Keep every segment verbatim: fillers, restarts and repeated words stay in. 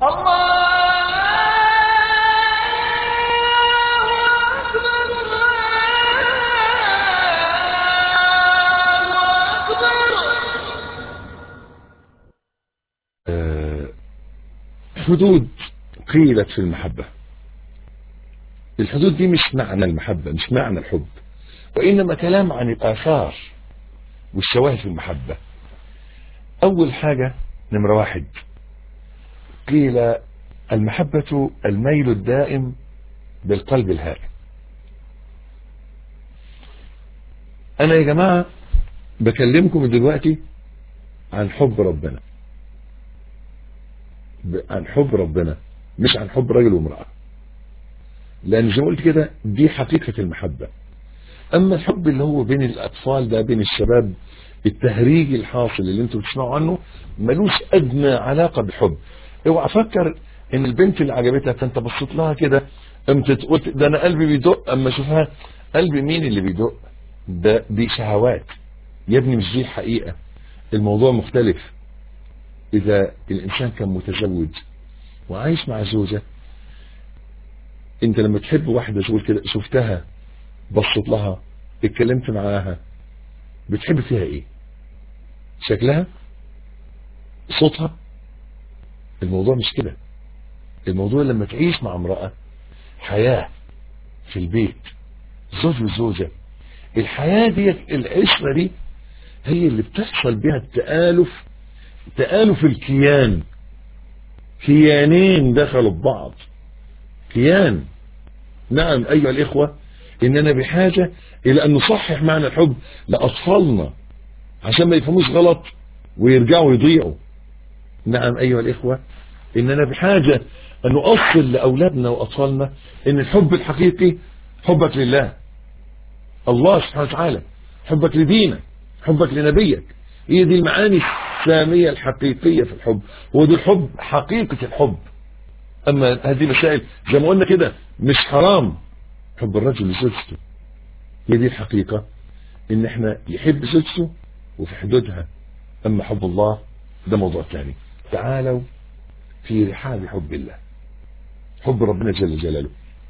الله حدود قيلت في المحبة. الحدود دي مش معنى المحبة، مش معنى الحب، وإنما كلام عن الآثار والشواهد في المحبة. أول حاجة نمرة واحد، قيل المحبة الميل الدائم بالقلب الهائم. أنا يا جماعة بكلمكم دلوقتي عن حب ربنا، عن حب ربنا، مش عن حب رجل وامرأة، لأن زي ما قلت كده دي حقيقة المحبة. أما الحب اللي هو بين الأطفال ده، بين الشباب، التهريج الحاصل اللي انتوا بتسمعوا عنه ملوش أدنى علاقة بالحب. اوعى افكر ان البنت اللي عجبتك انت بصيت لها كده قمت تقول ده انا قلبي بيدق، اما اشوفها قلبي مين اللي بيدق؟ ده دي شهوات يا ابني، مش دي الحقيقة. الموضوع مختلف. إذا الإنسان كان متزوج وعايش مع زوجة، انت لما تحب واحدة تقول كده شفتها، بصت لها، اتكلمت معاها، بتحب فيها ايه؟ شكلها؟ صوتها؟ الموضوع مش كده. الموضوع لما تعيش مع امرأة حياة في البيت، زوج وزوجة، الحياة دي العشرة دي هي اللي بتحصل بها التآلف، تآلف الكيان، كيانين دخلوا ببعض، كيان. نعم أيها الإخوة، إننا بحاجة إلى أن نصحح معنى الحب لأطفالنا عشان ما يفهموش غلط ويرجعوا يضيعوا. نعم أيها الإخوة، إننا بحاجة أن نؤصل لأولادنا وأطفالنا إن الحب الحقيقي حبك لله، الله سبحانه وتعالى، حبك لدينك، حبك لنبيك. هي دي المعاني السامية الحقيقية في الحب، هو دي الحب، حقيقة الحب. أما هذه مسائل زي ما قلنا كده مش حرام. حب الرجل لزوجته هي دي الحقيقة، إن احنا يحب زوجته وفي حدودها. أما حب الله ده موضوع ثاني. تعالوا في رحاب حب الله، حب ربنا جل جلاله.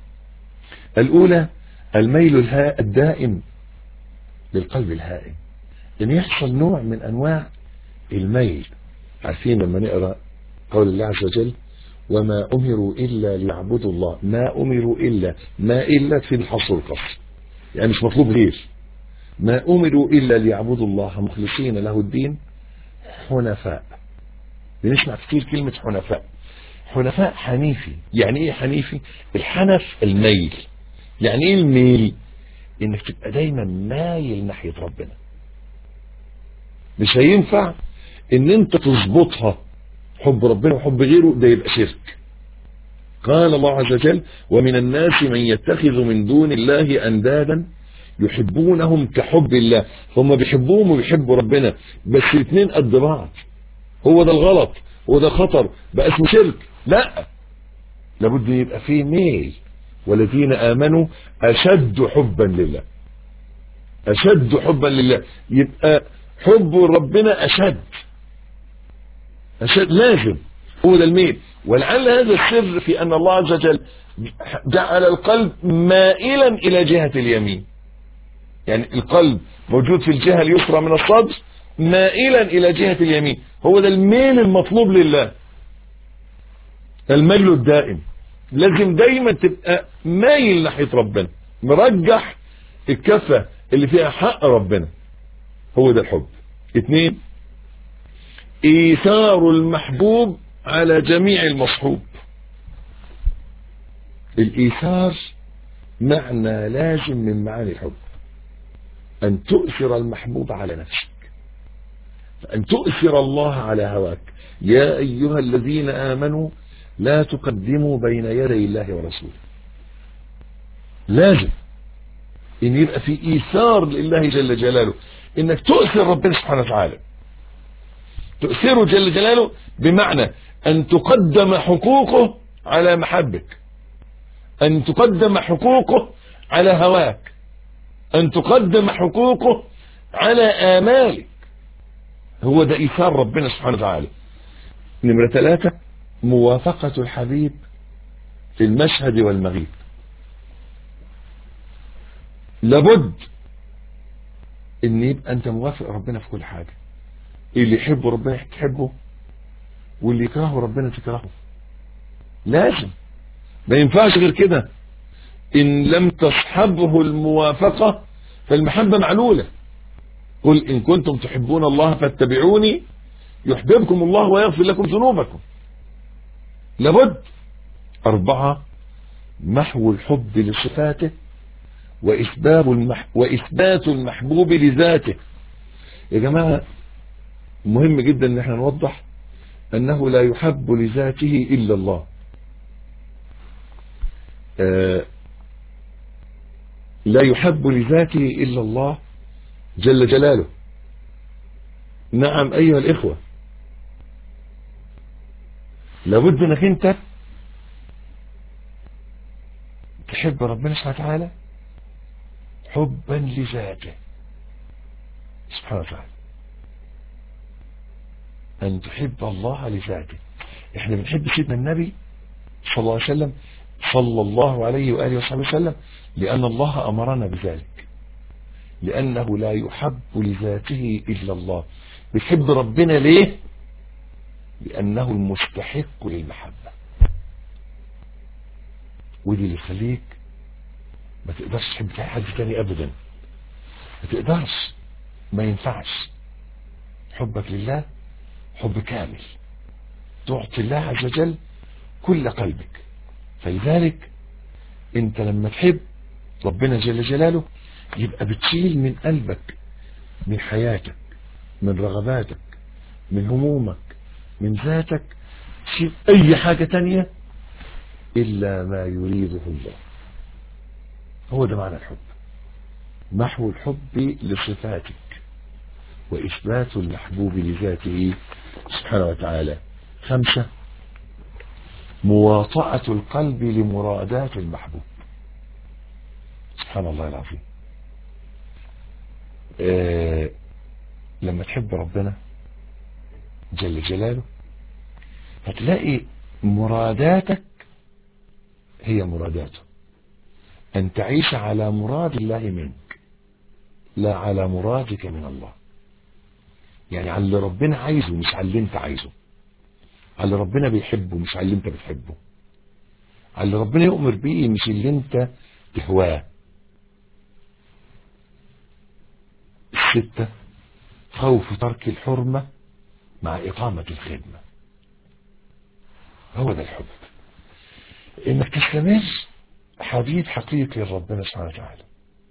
الأولى الميل الهاء الدائم للقلب الهائم، ان يحصل نوع من انواع الميل. عارفين لما نقرأ قول الله عز وجل وما امروا الا ليعبدوا الله، ما امروا الا، ما الا في الحصر القصر، يعني مش مطلوب غير، ما امروا الا ليعبدوا الله مخلصين له الدين حنفاء. بنسمع كتير كلمة حنفاء. حنفاء حنيفي، يعني ايه حنيفي؟ الحنف الميل. يعني ايه الميل؟ انك تبقى دايما مايل ناحية ربنا. مش هينفع ان انت تظبطها حب ربنا وحب غيره، ده يبقى شرك. قال الله عز وجل ومن الناس من يتخذ من دون الله اندادا يحبونهم كحب الله. هم بيحبوهم وبيحبوا ربنا، بس الاثنين قد بعض. هو ده الغلط، هو ده خطر، بقى اسمه شرك. لا، لابد يبقى فيه ميل. والذين آمنوا أشد حبا لله، أشد حبا لله، يبقى حب ربنا أشد أشد، لازم. هو ده الميل. ولعل هذا السر في أن الله عز وجل جعل القلب مائلا إلى جهة اليمين. يعني القلب موجود في الجهة اليسرى من الصدر، مائلا إلى جهة اليمين. هو ده الميل المطلوب لله، الميل الدائم. لازم دايما تبقى مايل ناحية ربنا، مرجح الكفة اللي فيها حق ربنا. هو ده الحب. اثنين، ايثار المحبوب على جميع المصحوب. الايثار معنى لازم من معاني الحب، ان تؤثر المحبوب على نفسك، ان تؤثر الله على هواك. يا ايها الذين امنوا لا تقدموا بين يدي الله ورسوله. لازم ان يبقى في ايثار لله جل جلاله، انك تؤثر ربنا سبحانه وتعالى، تؤثره جل جلاله بمعنى ان تقدم حقوقه على محبك، ان تقدم حقوقه على هواك، ان تقدم حقوقه على آمالك. هو ده ايثار ربنا سبحانه وتعالى. نمرة ثلاثة موافقة الحبيب في المشهد والمغيب. لابد ان يبقى انت موافق ربنا في كل حاجة. اللي يحبه ربنا تحبه، واللي يكرهه ربنا تكرهه. لازم، ما ينفعش غير كده. ان لم تصحبه الموافقة فالمحبة معلولة. قل ان كنتم تحبون الله فاتبعوني يحببكم الله ويغفر لكم ذنوبكم. لابد. أربعة، محو الحب لصفاته وإثبات المح... وإثبات المحبوب لذاته. يا جماعة مهم جدا ان احنا نوضح انه لا يحب لذاته الا الله. آه لا يحب لذاته الا الله جل جلاله. نعم ايها الاخوة، لابد انك انت تحب ربنا سبحانه وتعالى حبا لذاته سبحانه وتعالى. ان تحب الله لذاته. احنا بنحب سيدنا النبي صلى الله عليه وسلم صلى الله عليه وآله وصحبه وسلم لأن الله أمرنا بذلك، لأنه لا يحب لذاته إلا الله. بتحب ربنا ليه؟ لأنه المستحق للمحبة. ودي اللي يخليك ما تقدرش تحب حد تاني أبدا. ما تقدرش، ما ينفعش. حبك لله حب كامل، تعطي الله عز وجل كل قلبك. فلذلك انت لما تحب ربنا جل جلاله يبقى بتشيل من قلبك، من حياتك، من رغباتك، من همومك، من ذاتك، تشيل اي حاجة تانية الا ما يريده الله. هو ده معنى الحب. محو الحب لصفاتك وإثبات المحبوب لذاته سبحانه وتعالى. خمسة، مواطأة القلب لمرادات المحبوب. سبحان الله العظيم. آه لما تحب ربنا جل جلاله هتلاقي مراداتك هي مراداته. أن تعيش على مراد الله منك لا على مرادك من الله. يعني على اللي ربنا عايزه مش على اللي انت عايزه، على اللي ربنا بيحبه مش على اللي انت بتحبه، على اللي ربنا يؤمر بيه مش اللي انت تهواه. الستة، خوف ترك الحرمة مع إقامة الخدمة. هو ده الحب، انك تستمر حبيب حقيقي لربنا سبحانه وتعالى،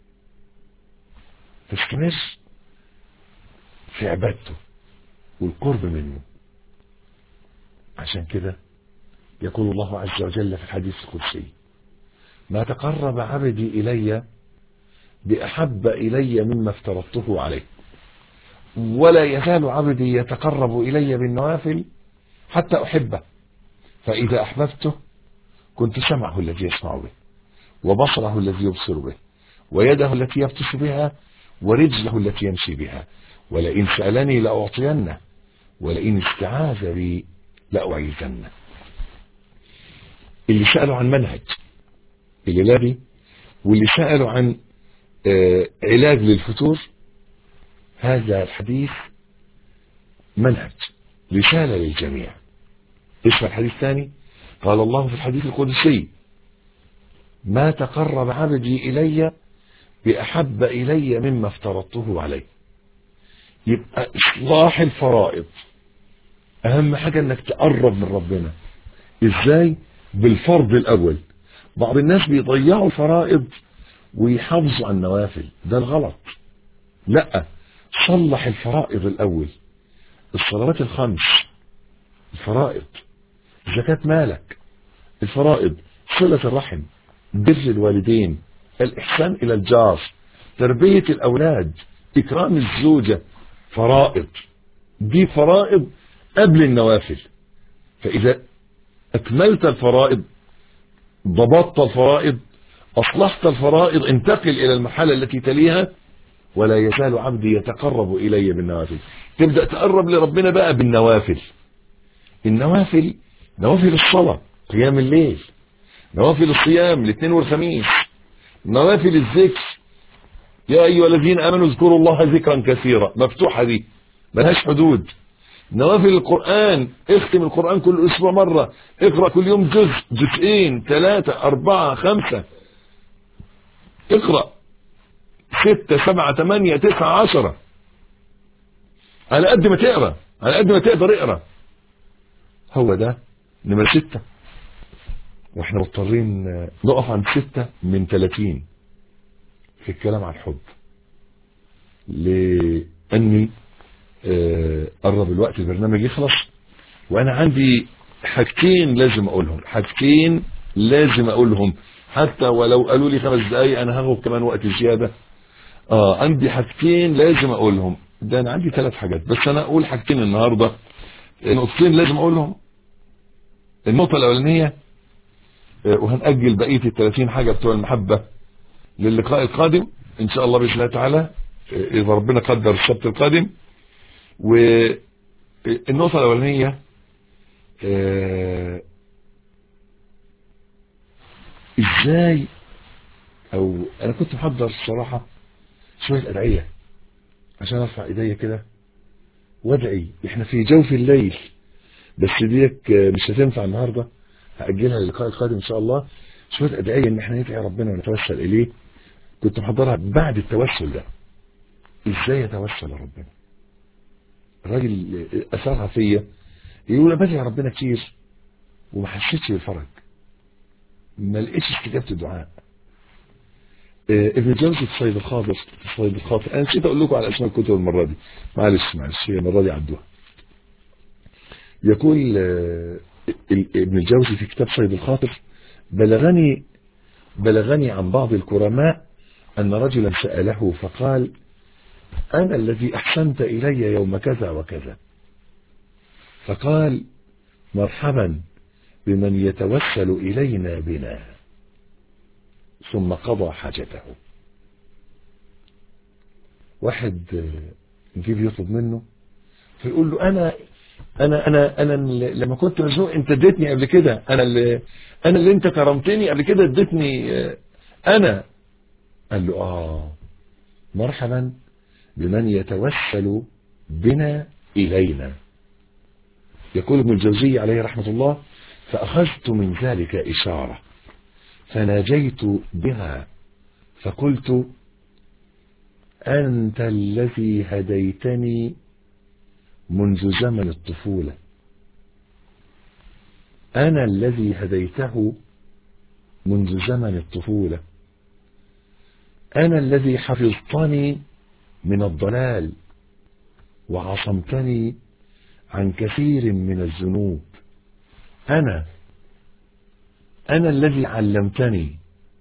تستمر في عبادته والقرب منه. عشان كده يقول الله عز وجل في الحديث القدسي: ما تقرب عبدي إلي بأحب إلي مما افترضته عليه، ولا يزال عبدي يتقرب إلي بالنوافل حتى أحبه، فإذا أحببته كنت سمعه الذي يسمع به، وبصره الذي يبصر به، ويده التي يبطش بها، ورجله التي يمشي بها، ولئن سألني لأعطينه، ولئن استعاذ بي لأعيذنه. اللي سألوا عن منهج الليلة، واللي سألوا عن آه علاج للفتور، هذا الحديث منهج، رسالة للجميع. اسمع الحديث الثاني. قال الله في الحديث القدسي: ما تقرب عبدي إلي بأحب إلي مما افترضته عليه. يبقى إصلاح الفرائض أهم حاجة، إنك تقرب من ربنا. إزاي؟ بالفرض الأول. بعض الناس بيضيعوا الفرائض ويحافظوا على النوافل، ده الغلط. لا، صلح الفرائض الأول. الصلوات الخمس، الفرائض، زكاة مالك، الفرائض، صلة الرحم، بر الوالدين، الإحسان إلى الجار، تربية الأولاد، إكرام الزوجة، فرائض. دي فرائض قبل النوافل. فإذا أكملت الفرائض، ضبطت الفرائض، أصلحت الفرائض، انتقل إلى المرحلة التي تليها: ولا يزال عبدي يتقرب إلي بالنوافل. تبدأ تقرب لربنا بقى بالنوافل. النوافل نوافل الصلاة، قيام الليل، نوافل الصيام الاثنين والخميس، نوافل الذكر، يا أيها الذين آمنوا اذكروا الله ذكرا كثيرا، مفتوحة دي ملهاش حدود. نوافل القرآن، اختم القرآن كل أسبوع مرة، اقرأ كل يوم جزء، جزئين، ثلاثة، أربعة، خمسة، اقرأ ستة، سبعة، ثمانية، تسعة، عشرة، على قد ما تقرأ، على قد ما تقدر اقرأ. هو ده نمرة ستة. واحنا مضطرين نقف عند ستة من ثلاثين في الكلام عن الحب، لأني قرب الوقت البرنامج يخلص، وانا عندي حاجتين لازم اقولهم، حاجتين لازم اقولهم، حتى ولو قالوا لي خمس دقايق انا هاخد كمان وقت زيادة. اه عندي حاجتين لازم اقولهم، ده انا عندي ثلاث حاجات بس انا اقول حاجتين النهاردة. نقطتين لازم اقولهم. النقطة الاولانية، وهنأجل بقية الثلاثين حاجة بتوع المحبة للقاء القادم ان شاء الله بإذن الله تعالى، اذا ربنا قدر السبت القادم. والنقطة الاولانية، اه ازاي، او انا كنت محضر الصراحة شوية ادعية عشان ارفع ايديا كده وادعي. احنا في جوف الليل، بس ديك مش هتنفع النهاردة، هأجلها للقاء القادم ان شاء الله. شوية ادعية ان احنا ندعي ربنا ونتوسل اليه، كنت محضرها بعد التوسل ده. ازاي يتوسل ربنا؟ الراجل اثرها فيا، يقول انا بدعي ربنا كتير وما حسيتش بالفرج، ما لقيتش استجابة الدعاء. اه ابن الجوزي في صيد الخاطر، في صيد الخاطر، انا نسيت اقول لكم على اسماء الكتب المرة دي، معلش معلش هي المرة دي عدوها. يقول اه ابن الجوزي في كتاب صيد الخاطر: بلغني بلغني عن بعض الكرماء أن رجلا سأله فقال: أنا الذي أحسنت إلي يوم كذا وكذا. فقال: مرحبا بمن يتوسل إلينا بنا. ثم قضى حاجته. واحد نجيب يطلب منه فيقول له: أنا أنا أنا أنا لما كنت مزنوق أنت اديتني قبل كده، أنا اللي أنا اللي أنت كرمتني قبل كده اديتني أنا. قال له: آه مرحبا بمن يتوسل بنا إلينا. يقول ابن الجوزي عليه رحمة الله: فأخذت من ذلك إشارة فناجيت بها فقلت: أنت الذي هديتني منذ زمن الطفولة، أنا الذي هديته منذ زمن الطفولة، أنا الذي حفظتني من الضلال وعصمتني عن كثير من الذنوب، أنا أنا الذي علمتني،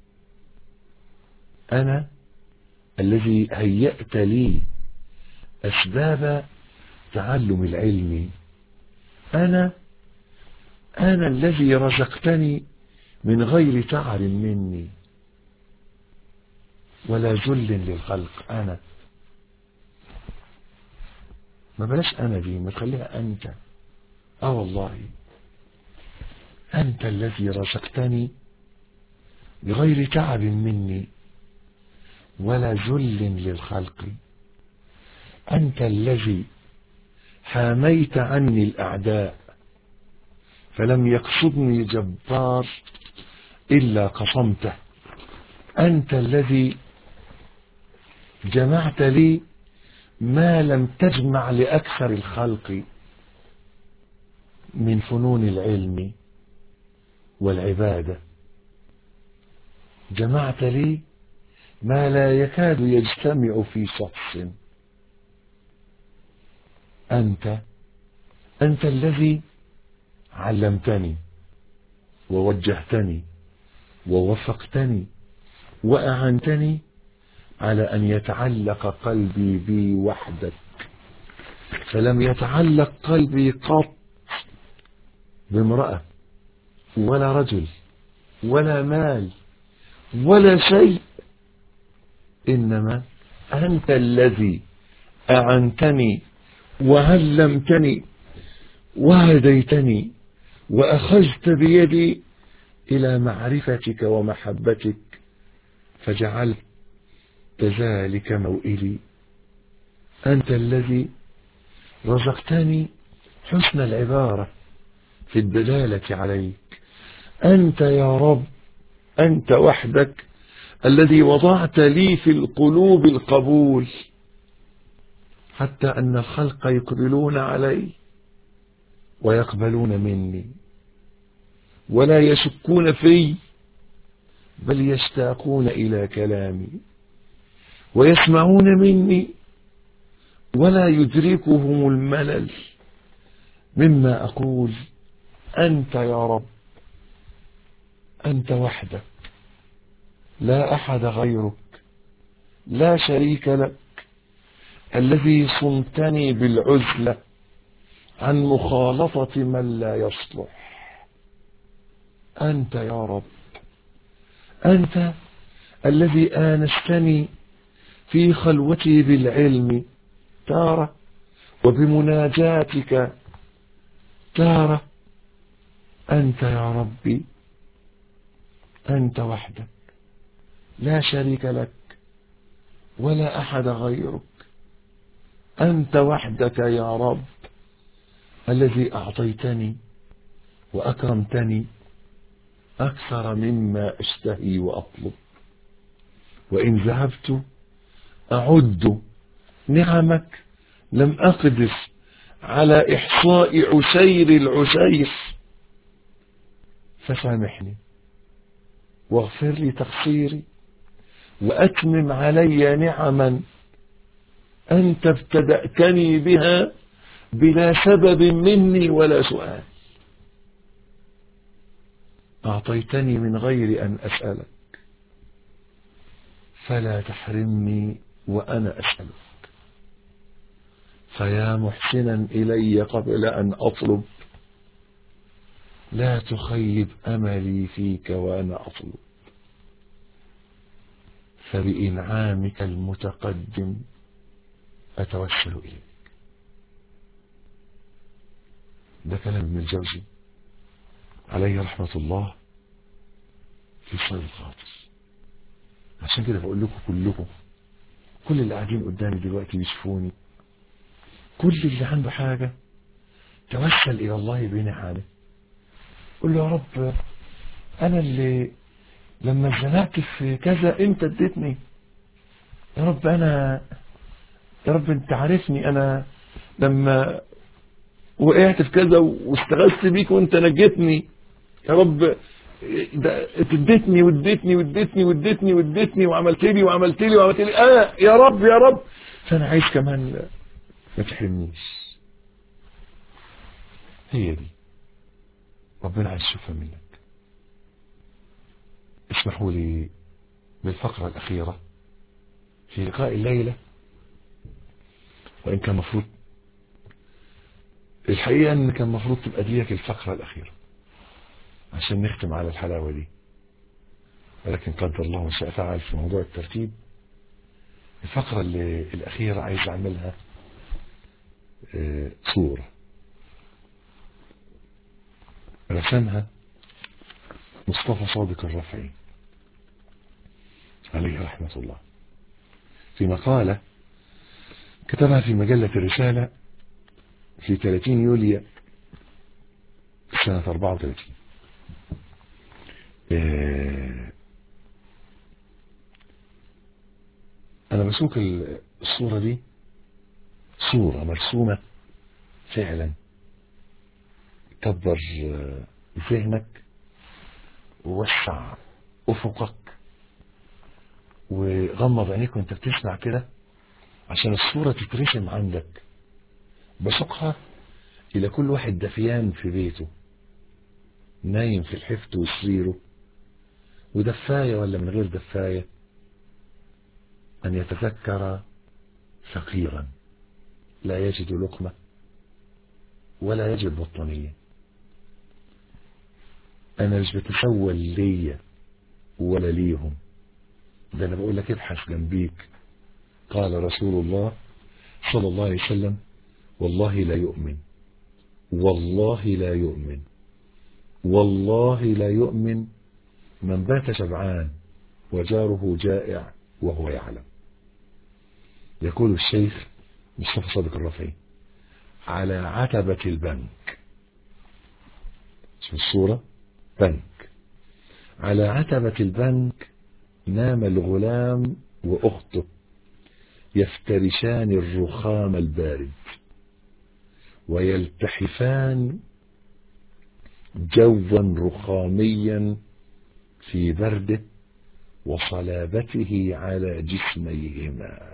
أنا الذي هيأت لي أسباب تعلم العلم، أنا أنا الذي رزقتني من غير تعب مني ولا ذل للخلق. أنا ما بلاش أنا دي، ما تخليها أنت. آه والله أنت الذي رزقتني بغير تعب مني ولا ذل للخلق، أنت الذي حاميت عني الأعداء فلم يقصدني جبار إلا قصمته، أنت الذي جمعت لي ما لم تجمع لأكثر الخلق من فنون العلم والعبادة، جمعت لي ما لا يكاد يجتمع في شخص. أنت أنت الذي علمتني ووجهتني ووفقتني وأعنتني على أن يتعلق قلبي بي وحدك، فلم يتعلق قلبي قط بامرأة ولا رجل ولا مال ولا شيء، إنما أنت الذي أعنتني وعلمتني وهديتني وأخذت بيدي إلى معرفتك ومحبتك فجعلت ذلك موئلي. أنت الذي رزقتني حسن العبارة في الدلالة عليك. أنت يا رب، أنت وحدك الذي وضعت لي في القلوب القبول، حتى أن الخلق يقبلون علي ويقبلون مني ولا يشكون في، بل يشتاقون إلى كلامي ويسمعون مني ولا يدركهم الملل مما أقول. أنت يا رب، أنت وحدك، لا أحد غيرك، لا شريك لك، الذي صنتني بالعزلة عن مخالطة من لا يصلح. أنت يا رب، أنت الذي آنستني في خلوتي بالعلم تارة وبمناجاتك تارة. أنت يا ربي، أنت وحدك، لا شريك لك ولا أحد غيرك. أنت وحدك يا رب الذي أعطيتني وأكرمتني أكثر مما أشتهي وأطلب. وإن ذهبت أعد نعمك لم أقدر على إحصاء عسير العسير، فسامحني واغفر لي تقصيري وأتمم علي نعما أنت ابتدأتني بها بلا سبب مني ولا سؤال. أعطيتني من غير أن أسألك، فلا تحرمني وأنا أسألك. فيا محسنا إلي قبل أن أطلب، لا تخيب أملي فيك وأنا أطلب. فبإنعامك المتقدم أتوسل إليك. ده كلام ابن الجوزي عليه رحمة الله في صيد الخاطر. عشان كده بقول لكم كلكم، كل اللي قاعدين قدامي دلوقتي يشوفوني، كل اللي عنده حاجة توسل إلى الله بنعمه. قل له يا رب، أنا اللي لما اتزنقت في كذا أنت اديتني. يا رب أنا، يا رب أنت عارفني، أنا لما وقعت في كذا واستغثت بيك وأنت نجتني. يا رب اديتني واديتني واديتني واديتني واديتني وعملت لي وعملت لي وعملت لي آه يا رب يا رب، فأنا عايز كمان ما تحرمنيش. هي دي ربنا عايز يشوفها منك. اسمحوا لي بالفقرة الأخيرة في لقاء الليلة، وإن كان مفروض الحقيقة أن كان مفروض تبقى ديك الفقرة الأخيرة عشان نختم على الحلاوة دي، ولكن قدر الله ما شاء فعل في موضوع الترتيب. الفقرة اللي الأخيرة عايز أعملها صورة رسمها مصطفى صادق الرفعي عليه رحمة الله في مقالة كتبها في مجلة الرسالة في ثلاثين يوليو سنة أربعة وثلاثين. أنا بسوق الصورة دي صورة مرسومة فعلا كبر ذهنك ووسع أفقك وغمض عينيك وانت بتسمع كده عشان الصورة تترسم عندك. بسوقها إلى كل واحد دفيان في بيته نايم في الحفت وسريره ودفاية ولا من غير دفاية، أن يتذكر فقيرا لا يجد لقمة ولا يجد بطانية. أنا مش بتسول ليا ولا ليهم، ده أنا بقول لك ابحث جنبيك. قال رسول الله صلى الله عليه وسلم: والله لا يؤمن، والله لا يؤمن والله لا يؤمن من بات شبعان وجاره جائع وهو يعلم. يقول الشيخ مصطفى صادق الرفعي: على عتبة البنك، شوف الصورة، بنك، على عتبة البنك نام الغلام وأخته يفترشان الرخام البارد ويلتحفان جوا رخاميا في برده وصلابته على جسميهما.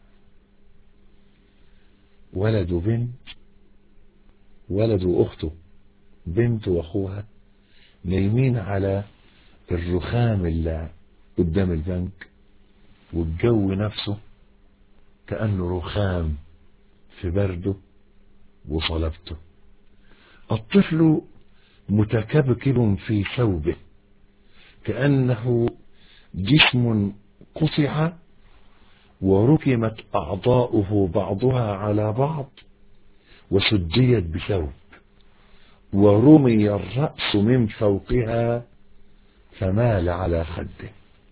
ولد بنت، ولد وأخته، بنت وأخوها، نايمين على الرخام اللي قدام البنك، والجو نفسه كأنه رخام في برده وصلابته. الطفل متكبكب في ثوبه كأنه جسم قطع وركمت أعضاؤه بعضها على بعض وسجيت بثوب، ورمي الرأس من فوقها فمال على خده.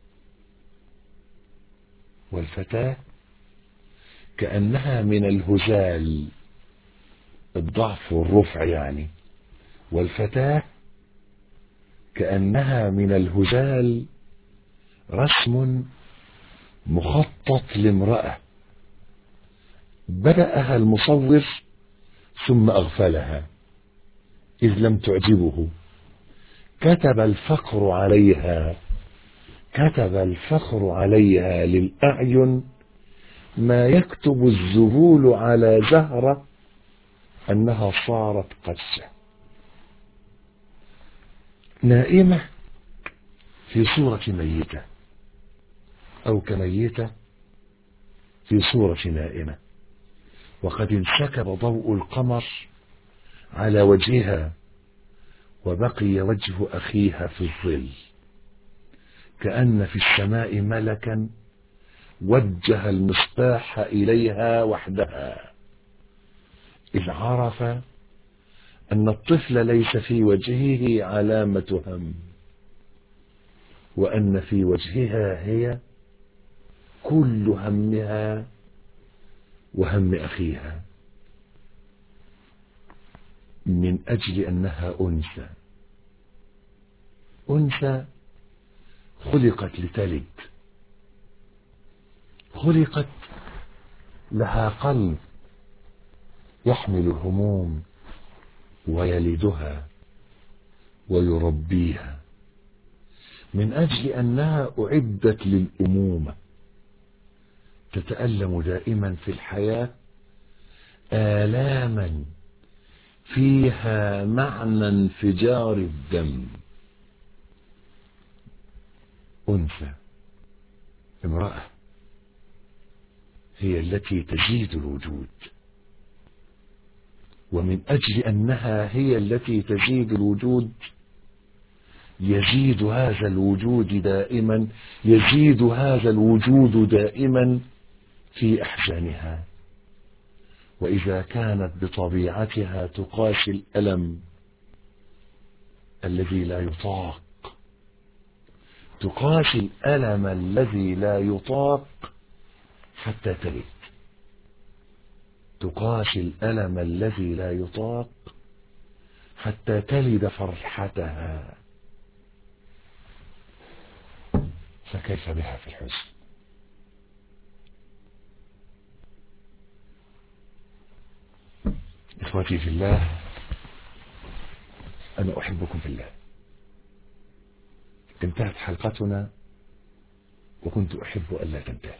والفتاة كأنها من الهزال، الضعف والرفع يعني، والفتاة كأنها من الهزال رسم مخطط لامرأة بدأها المصور ثم أغفلها إذ لم تعجبه. كتب الفخر عليها، كتب الفخر عليها للأعين ما يكتب الذهول على زهرة أنها صارت قسة. نائمة في صورة ميتة، أو كميتة في صورة نائمة، وقد انسكب ضوء القمر على وجهها وبقي وجه أخيها في الظل، كأن في السماء ملكا وجه المصباح إليها وحدها، إذ عرف أن الطفل ليس في وجهه علامة هم، وأن في وجهها هي كل همها وهم أخيها، من أجل أنها أنثى. أنثى خلقت لتلد، خلقت لها قلب يحمل الهموم ويلدها ويربيها، من أجل أنها أعدت للأمومة، تتألم دائما في الحياة آلاما فيها معنى انفجار الدم. أنثى، امرأة، هي التي تزيد الوجود، ومن أجل أنها هي التي تزيد الوجود يزيد هذا الوجود دائما يزيد هذا الوجود دائما في أحزانها. وإذا كانت بطبيعتها تقاسي الألم الذي لا يطاق، تقاسي الألم الذي لا يطاق حتى تلد، تقاسي الألم الذي لا يطاق حتى تلد فرحتها، فكيف بها في الحزن؟ إخوتي في الله، أنا أحبكم في الله. انتهت حلقتنا وكنت أحب ألا تنتهي.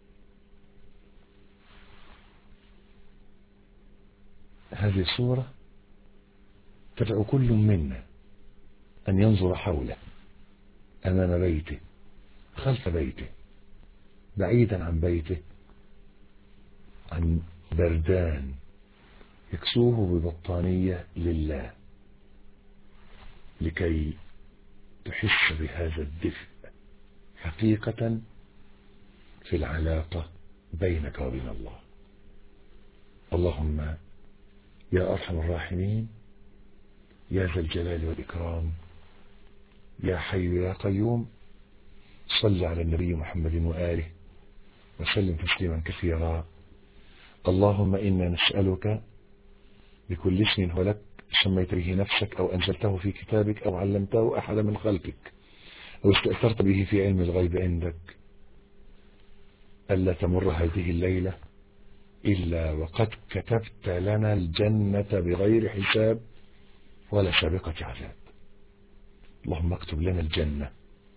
هذه الصورة تدعو كل منا أن ينظر حوله، أمام بيته، خلف بيته، بعيدا عن بيته، عن بردان يكسوه ببطانية لله، لكي تحس بهذا الدفء حقيقة في العلاقة بينك وبين الله. اللهم يا أرحم الراحمين يا ذا الجلال والإكرام يا حي يا قيوم صل على النبي محمد وآله وسلم تسليما كثيرا. اللهم إنا نسألك بكل اسم هو لك سميت به نفسك أو أنزلته في كتابك أو علمته أحد من خلقك أو استأثرت به في علم الغيب عندك ألا تمر هذه الليلة إلا وقد كتبت لنا الجنة بغير حساب ولا سابقة عذاب. اللهم اكتب لنا الجنة،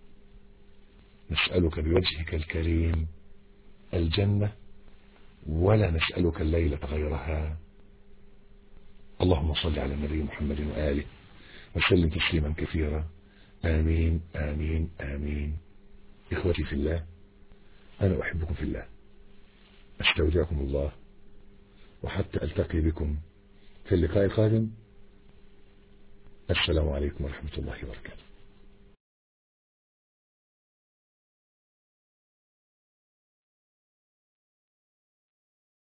نسألك بوجهك الكريم الجنة ولا نسألك الليلة غيرها. اللهم صل على النبي محمد وآله وسلم تسليما كثيرا. آمين آمين آمين. إخوتي في الله، أنا أحبكم في الله، أستودعكم الله، وحتى ألتقي بكم في اللقاء القادم. السلام عليكم ورحمة الله وبركاته.